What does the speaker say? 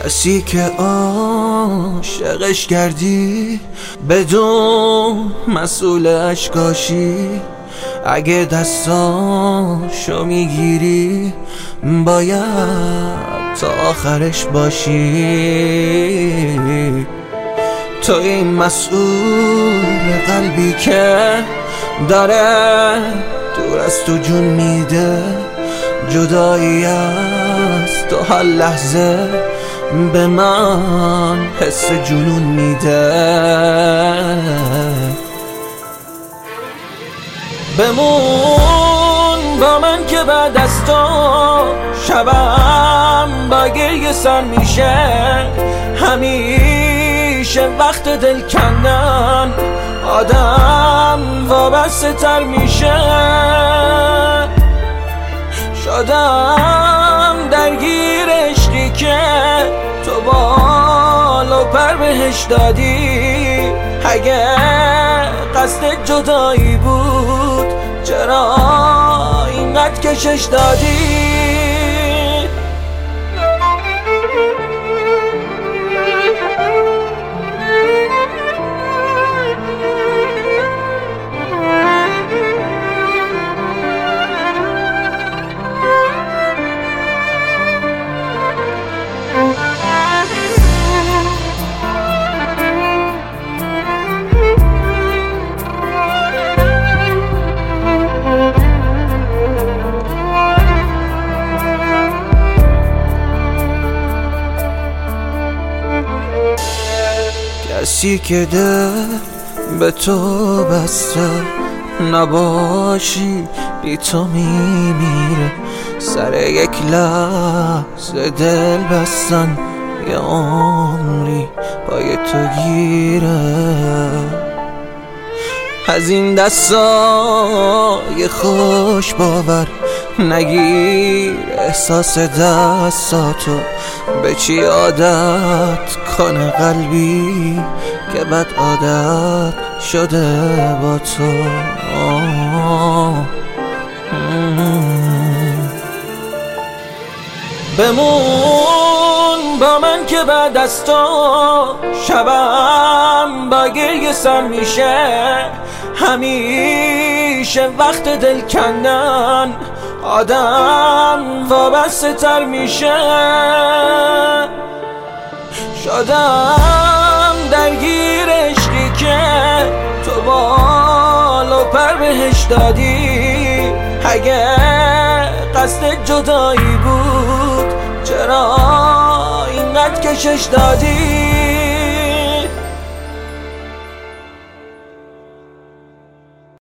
کسی که عاشقش کردی بدون مسئول اشکاشی، اگه دستاشو میگیری باید تا آخرش باشی. تو این مسئول قلبی که داره دور از تو جون میده، جدایی از تو هر لحظه به من حس جنون میده. بمون با من که بعد از تو شبم با گریه سر میشه، همیشه وقت دل کندن آدم وابسته تر میشه. شدم درگیر عشقی که تو بال و پر بهش دادی، اگه قصد جدایی بود چرا اینقدر کشش دادی؟ کسی که دل به تو بسته نباشی بی تو میمیره، سر یک لحظه دل بستن یه عمری پای تو گیره. از این دستای خوش باور نگیر احساس دستاتو، به چی عادت کنه قلبی که بد عادت شده با تو. بمون با من که بعد از تو شبم با گریه سر میشه، همیشه وقت دل کندن آدم وابسته تر میشه. شدم درگیر عشقی که تو بال و پر بهش دادی، اگه قصد جدایی بود چرا اینقدر کشش دادی؟